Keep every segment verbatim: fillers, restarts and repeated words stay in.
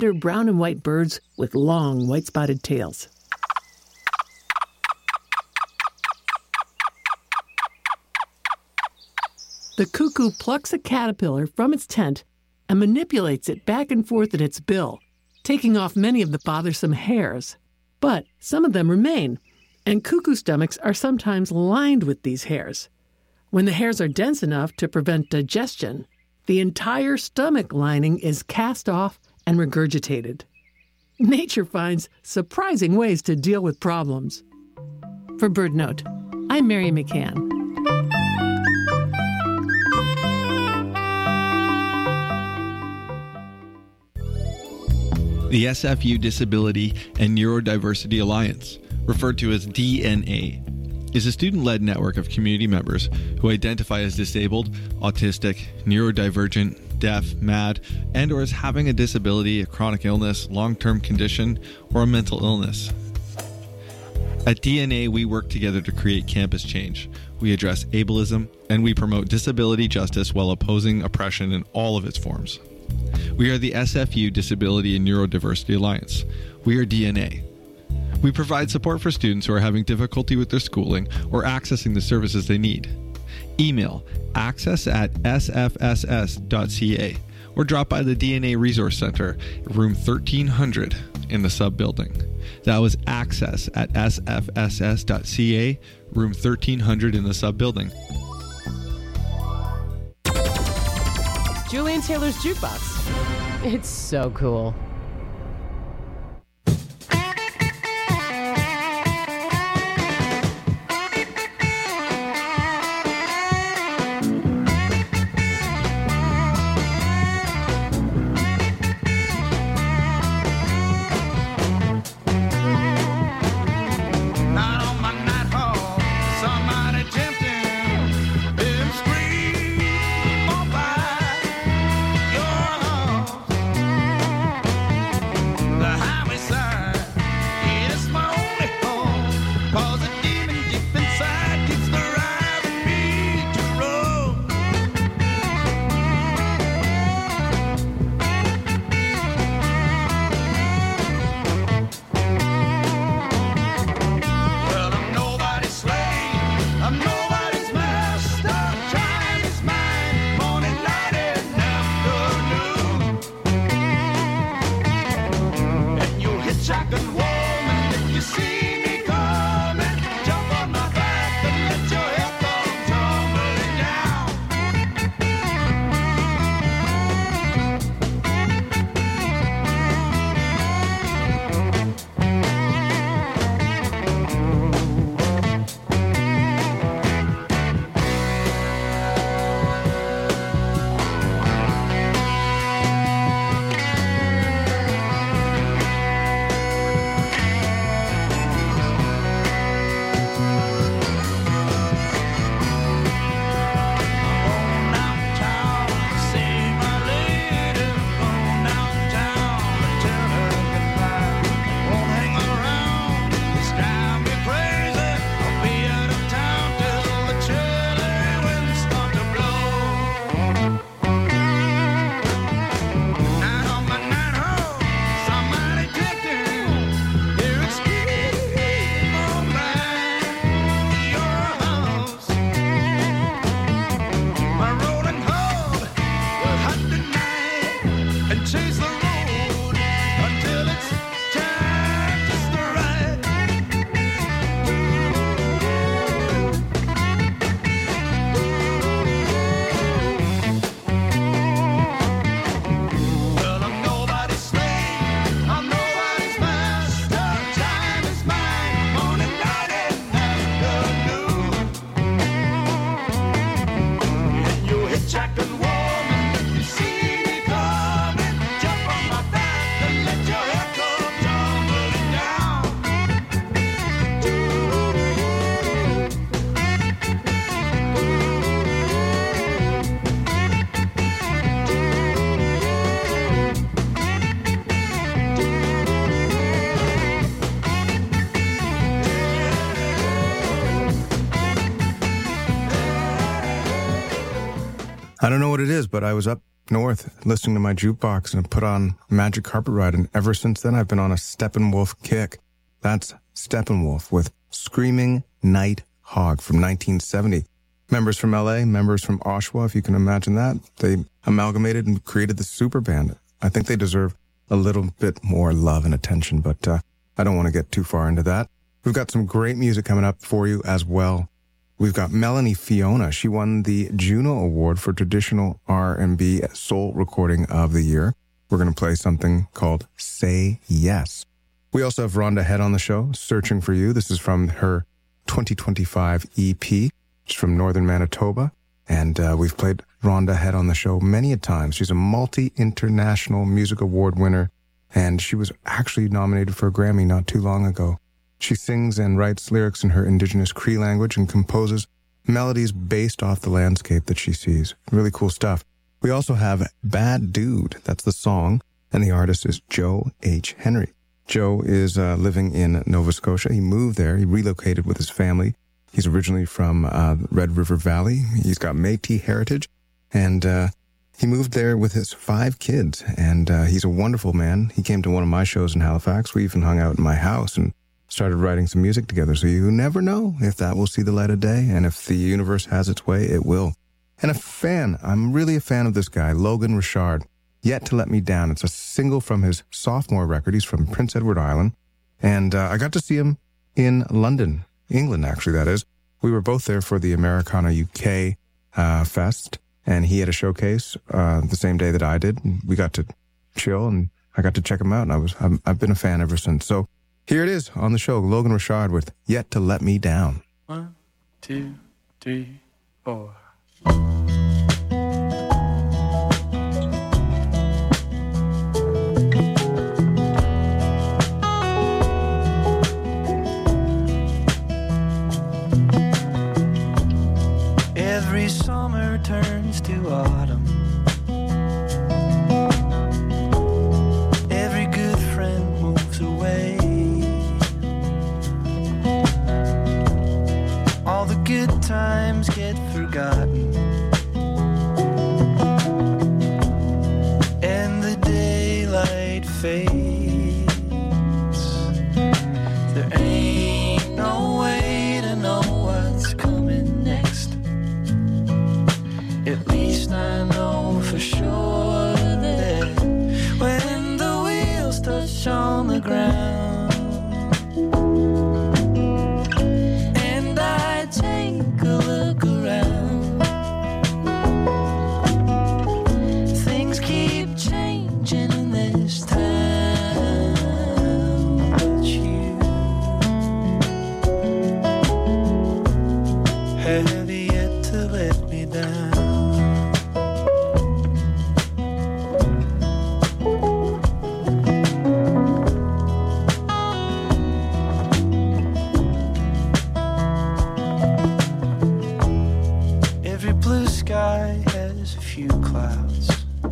softer brown and white birds with long white-spotted tails. The cuckoo plucks a caterpillar from its tent and manipulates it back and forth in its bill, taking off many of the bothersome hairs. But some of them remain, and cuckoo stomachs are sometimes lined with these hairs. When the hairs are dense enough to prevent digestion, the entire stomach lining is cast off and regurgitated. Nature finds surprising ways to deal with problems. For BirdNote, I'm Mary McCann. The S F U Disability and Neurodiversity Alliance, referred to as D N A, is a student-led network of community members who identify as disabled, autistic, neurodivergent, deaf, mad, and or as having a disability, a chronic illness, long-term condition, or a mental illness. At D N A, we work together to create campus change. We address ableism, and we promote disability justice while opposing oppression in all of its forms. We are the S F U Disability and Neurodiversity Alliance. We are D N A. We provide support for students who are having difficulty with their schooling or accessing the services they need. Email access at s f s s dot c a or drop by the D N A Resource Center, room thirteen hundred in the sub-building. That was access at s f s s dot c a, room thirteen hundred in the sub-building. Julian Taylor's Jukebox. It's so cool. I don't know what it is, but I was up north listening to my jukebox and put on Magic Carpet Ride, and ever since then I've been on a Steppenwolf kick. That's Steppenwolf with Screaming Night Hog from nineteen seventy. Members from L A, members from Oshawa, if you can imagine that. They amalgamated and created the super band. I think they deserve a little bit more love and attention, but uh, I don't want to get too far into that. We've got some great music coming up for you as well. We've got Melanie Fiona. She won the Juno Award for Traditional R and B Soul Recording of the Year. We're going to play something called Say Yes. We also have Rhonda Head on the show, Searching for You. This is from her twenty twenty-five E P. She's from Northern Manitoba, and uh, we've played Rhonda Head on the show many a time. She's a multi-international music award winner, and she was actually nominated for a Grammy not too long ago. She sings and writes lyrics in her Indigenous Cree language and composes melodies based off the landscape that she sees. Really cool stuff. We also have Bad Dude. That's the song, and the artist is Joe H. Henry. Joe is uh, living in Nova Scotia. He moved there. He relocated with his family. He's originally from uh, Red River Valley. He's got Métis heritage, and uh, he moved there with his five kids, and uh, he's a wonderful man. He came to one of my shows in Halifax. We even hung out in my house and started writing some music together, so you never know if that will see the light of day, and if the universe has its way, it will. And a fan, I'm really a fan of this guy, Logan Richard, Yet to Let Me Down. It's a single from his sophomore record. He's from Prince Edward Island, and uh, I got to see him in London, England, actually, that is. We were both there for the Americana U K uh, Fest, and he had a showcase uh, the same day that I did. We got to chill, and I got to check him out, and I was, I'm, I've been a fan ever since. So here it is on the show, Logan Richard with Yet to Let Me Down. One, two, three, four. Every summer turns to autumn. Every good friend moves away. All the good times get forgotten, and the daylight fades. There ain't no way to know what's coming next. At least I know for sure that when the wheels touch on the ground and I take a look around, things keep changing in this town. But you have yet to let me down. Sky has a few clouds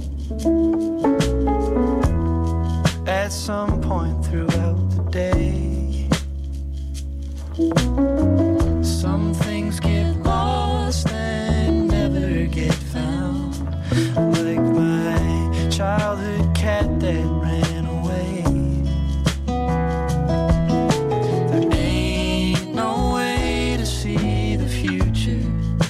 at some point throughout the day. Some things get lost and never get found, like my childhood cat that ran away. There ain't no way to see the future.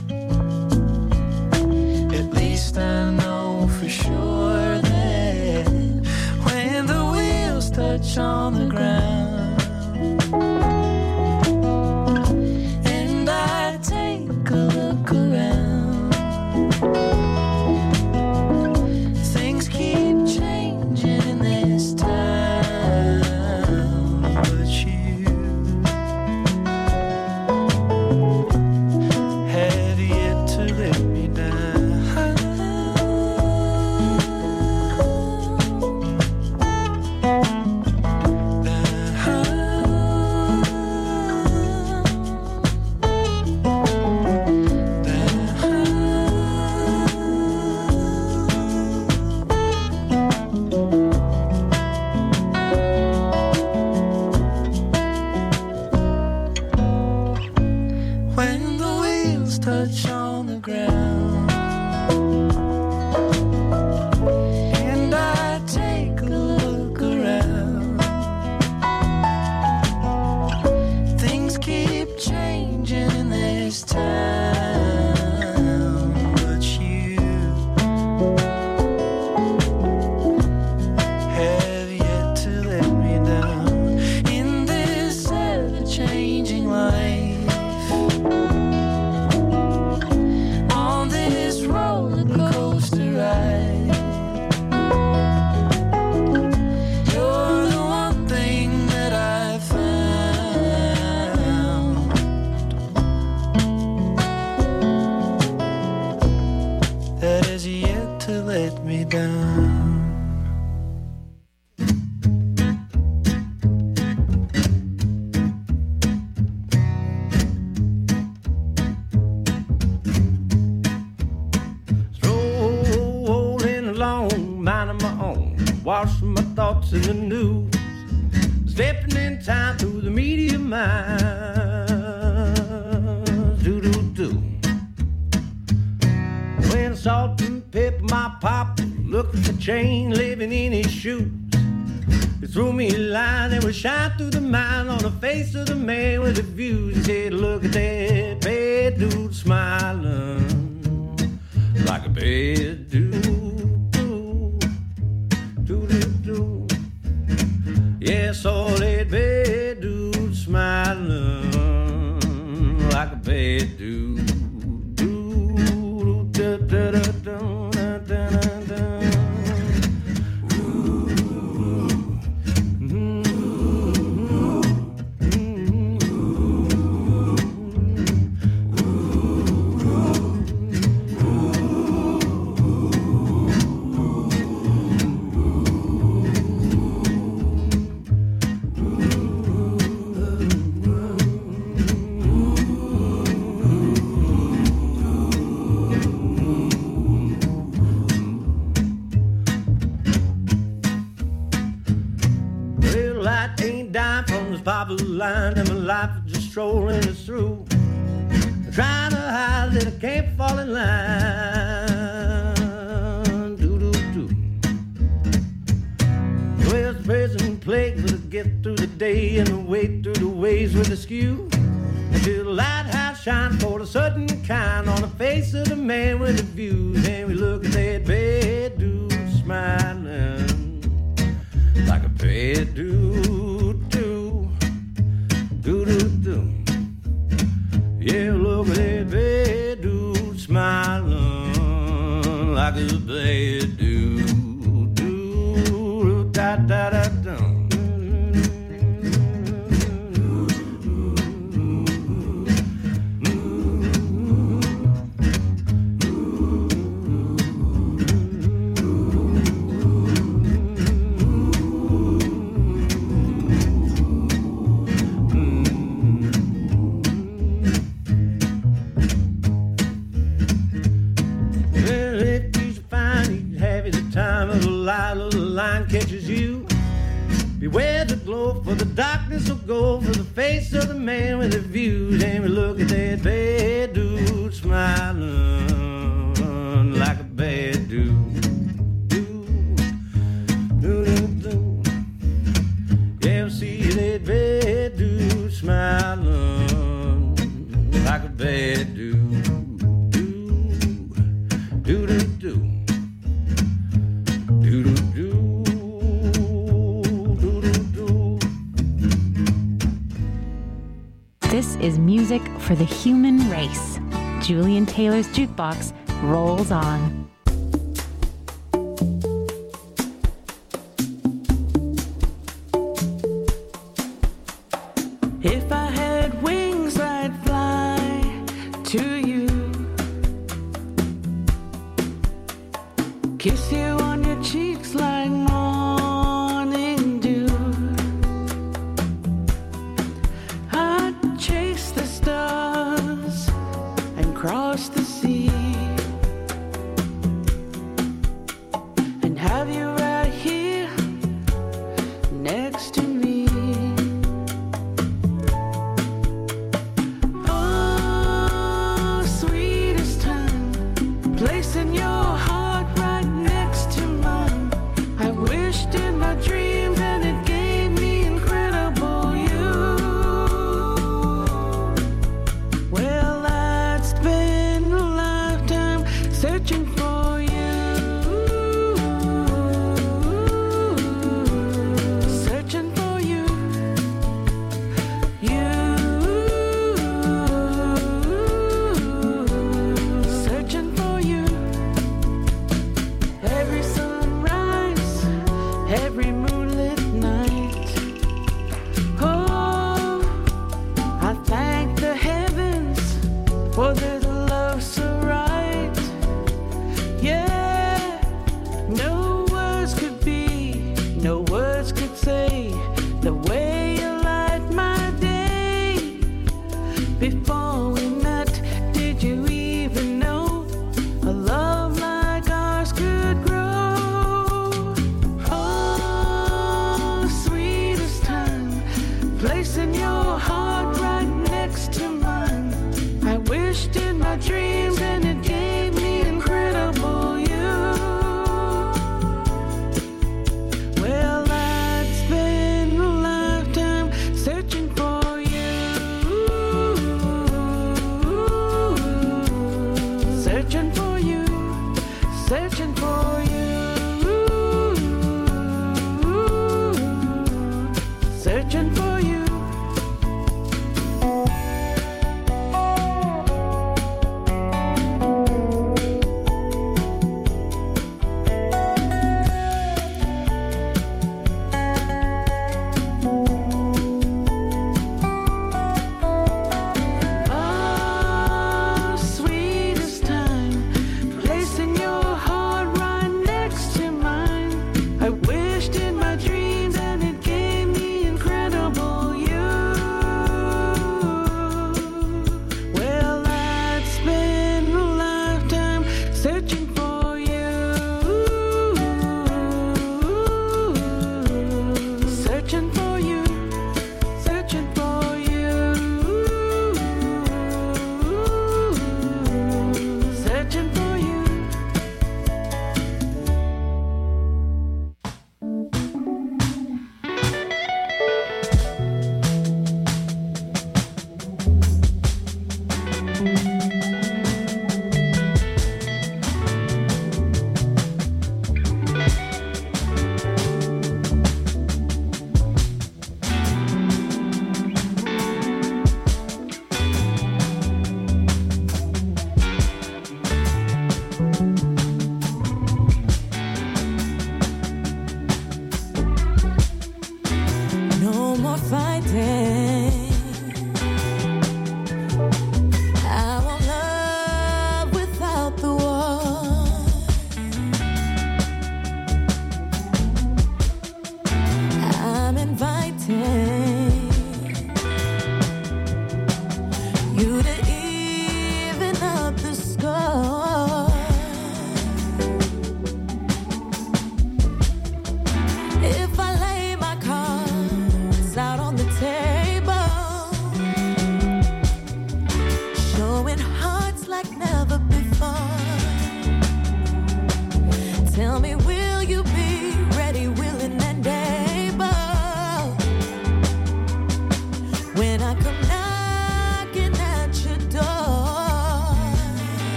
I know for sure that when the wheels touch on the ground and I take a look around, things keep changing in this town. But you have yet to let me down. sports and the news, stepping in time through the media minds. Do do do. When salt and pepper, my pop looked at the chain, living in his shoes. He threw me a line that would shine through the mind on the face of the man with the views. He said, look at that bad dude smiling like a bad dude. Do, do, do. Yeah, I saw that bad dude smiling like a bad dude. Do, do, do, do, do, da, da, da, da. Popular line and my life is just strolling us through, trying to hide that I can't fall in line. Do do do. Well, the present plague will get through the day and the way through the ways with the skew until the lighthouse shines for a certain kind on the face of the man with the views. And we look at that bad dude smiling like a bad dude. Do do do. Yeah, look at that bad dude smiling like a bad dude. Do da da da da. Catches you. Beware the glow, for the darkness will go for the face of the man with the views. And we look at that bad dude smiling like a bad dude. Do, do, do, do. Yeah, we see that bad dude smiling like a bad dude. Do, do, do, do. Do, do, do. This is music for the human race. Julian Taylor's Jukebox rolls on. If I had wings, I'd fly to you, kiss you on your cheeks like morning dew. I'd chase the stars and cross the sea and have you right here next to me. Oh, sweetest time, placing your heart right next to mine. I wished in my dreams and it gave me incredible you. Well, I'd spend a lifetime searching for you, searching for you, you, searching for you. Every sunrise, every moonlit night. Oh, I thank the heavens for this love so right. Yeah, no words could be, no words could say the way you light my day. Before we met, did you even know a love like ours could grow? Oh,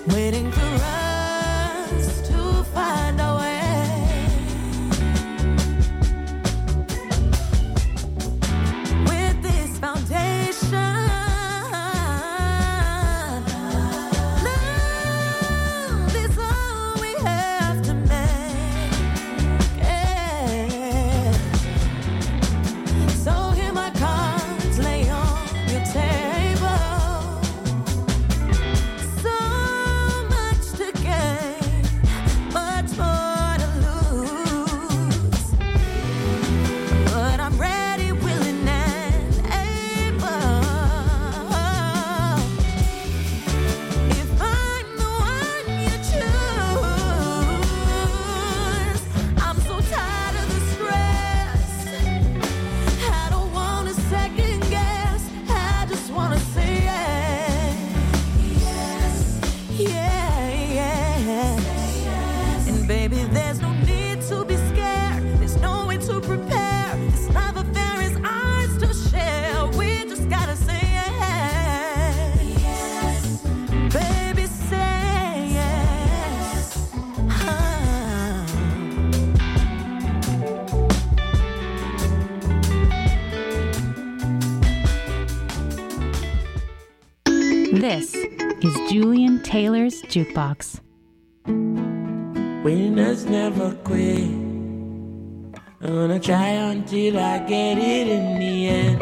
waiting for us to find our way. With this foundation, love is all we have to make. Yeah. So here my cards lay on your table. So much to gain, much more to lose. But I'm ready, willing, and able. If I'm the one you choose, I'm so tired of the stress. I don't want to second guess. I just want to say yes. Yeah, yeah. And baby, there's no need to be scared. There's no way to prepare. This love affair is ours to share. We just gotta say yes. Baby, say yes. Ah. This is Julian Taylor's Jukebox. Winners never quit. I'm gonna try until I get it in the end.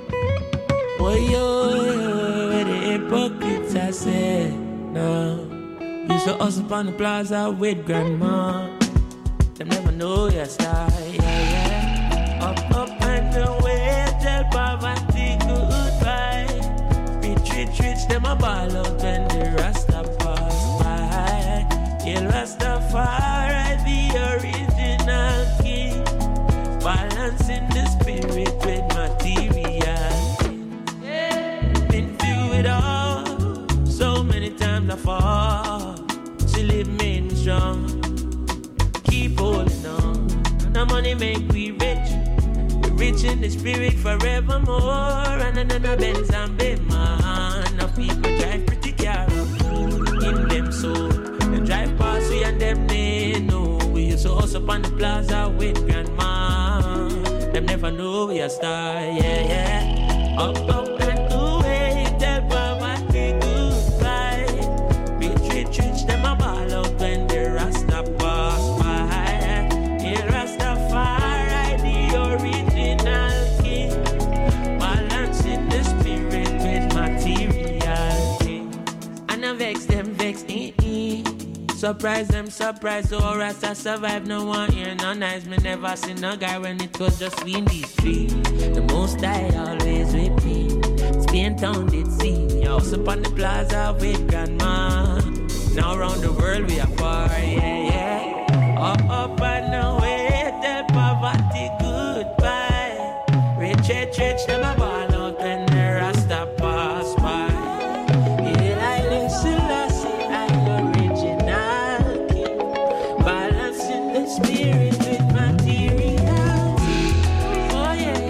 Oh, yo, where the hypocrites I said, no. Used to hustle upon the plaza with grandma. Them never know your style, yeah, yeah. Up, up and away, tell poverty goodbye. Rich, rich, rich, them a ball out when the Rasta pass by. Yeah, Rastafari, the original king. Balancing the spirit with materiality. Been through it all, so many times I fall. Still it made me strong. Keep holding on. The money make we rich. We're rich in the spirit forevermore. And another Benz and Bayman. Now people drive pretty car in them soul. They drive past we and them they know. We used to hustle up on the plaza with grandma. Them never know we a star, yeah, yeah. Up, up and away, tell poverty goodbye. Rich, rich, rich, them a ball out when the Rasta pass by. Yeah, Rastafari, the original king. Balancing the spirit with materiality. And I vex them, vex, eh, eh. Surprise them, surprise, oh Rasta survive. No one here, no nice. Me never seen no guy when it was just we in these streets. The most I always with me. Spain town did see me. House up on the plaza with grandma. Now around the world we are far, yeah, yeah. Up, up and away, tell poverty goodbye. Rich, rich, rich, them a ball out when the Rasta pass by. Yeah, I live Selassie, I original king. Balancing the spirit with materiality. Oh yeah,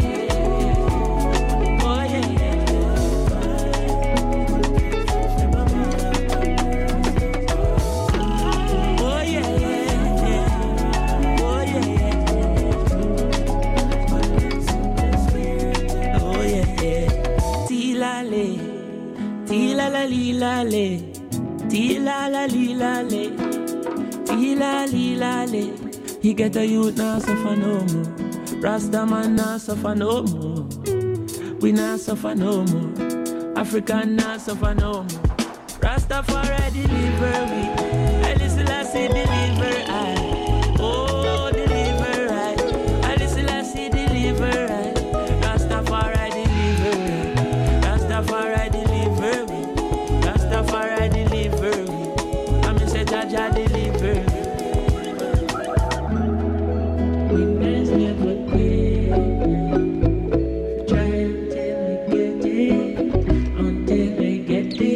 yeah. Oh yeah, yeah. Oh yeah, yeah, yeah. Oh yeah, yeah. Oh yeah, yeah. Tilale, tilala lilale, tilala lilale, tilali lale. He get a youth now suffer no more. Rasta man now suffer no more. We now suffer no more. African now suffer no more. Rastafari deliver we. I listen, I say deliver I. Oh, deliver I. I listen, I say deliver I. Rastafari deliver I. Rastafari deliver we. Rastafari deliver we. I'm in say Jaja deliver we. Winners never quit. Try until we get it. Until we get it.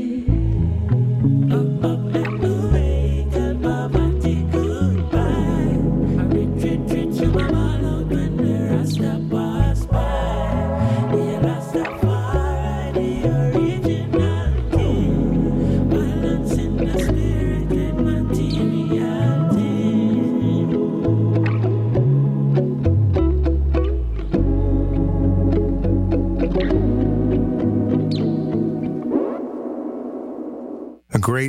Up, up and away, tell poverty goodbye. I retreat, retreat to my ball out when the Rasta pass by. Yeah, Rastafari, the original king. Balance in the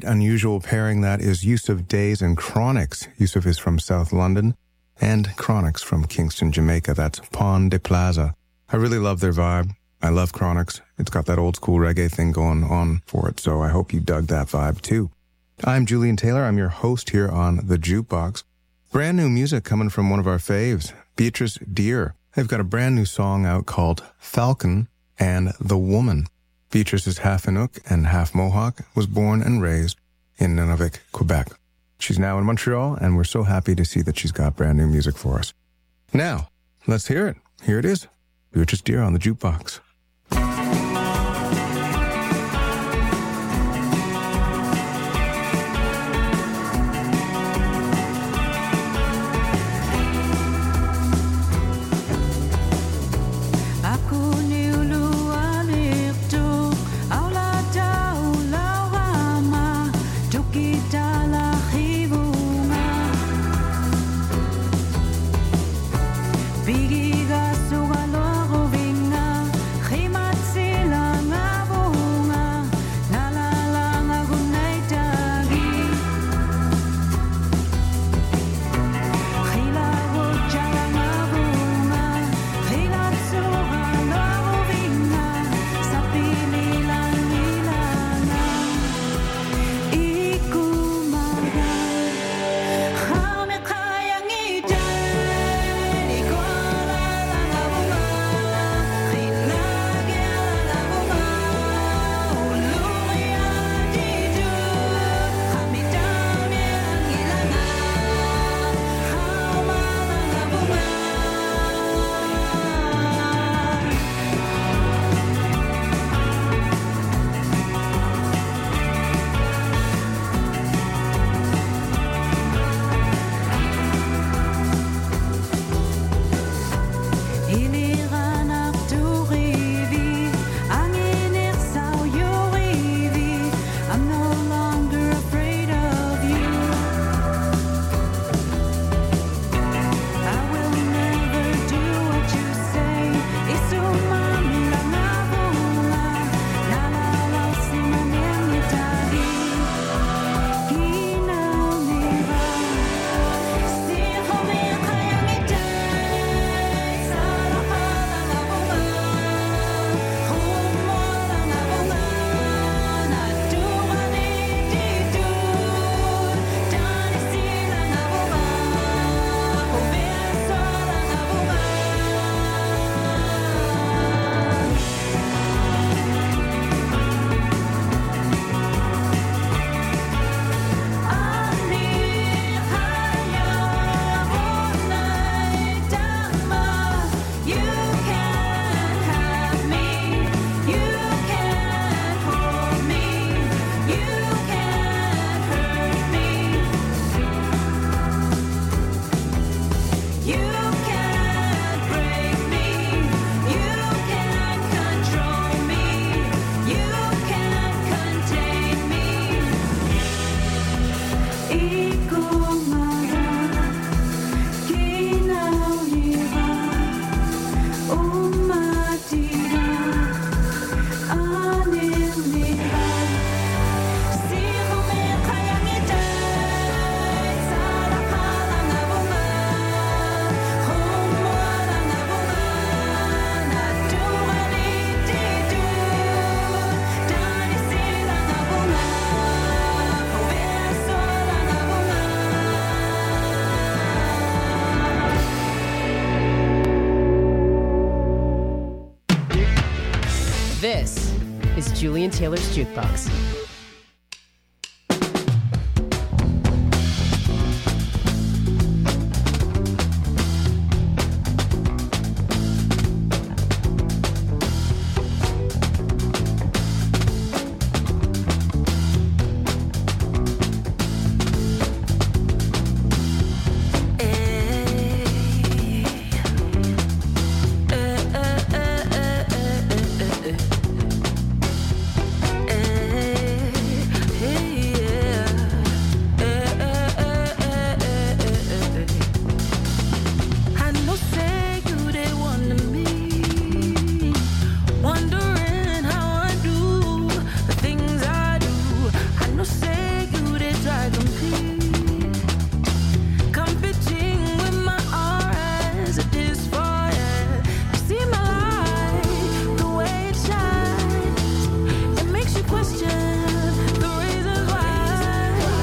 quite unusual pairing. That is Yusuf Days and Chronix. Yusuf is from South London, and Chronix from Kingston, Jamaica. That's Pond de Plaza. I really love their vibe. I love Chronix. It's got that old school reggae thing going on for it, so I hope you dug that vibe too. I'm Julian Taylor. I'm your host here on The Jukebox. Brand new music coming from one of our faves, Beatrice Deer. They've got a brand new song out called Falcon and the Woman. Beatrice is half Inuk and half Mohawk, was born and raised in Nunavik, Quebec. She's now in Montreal, and we're so happy to see that she's got brand new music for us. Now, let's hear it. Here it is. Beatrice Deer on The Jukebox. This is Julian Taylor's Jukebox.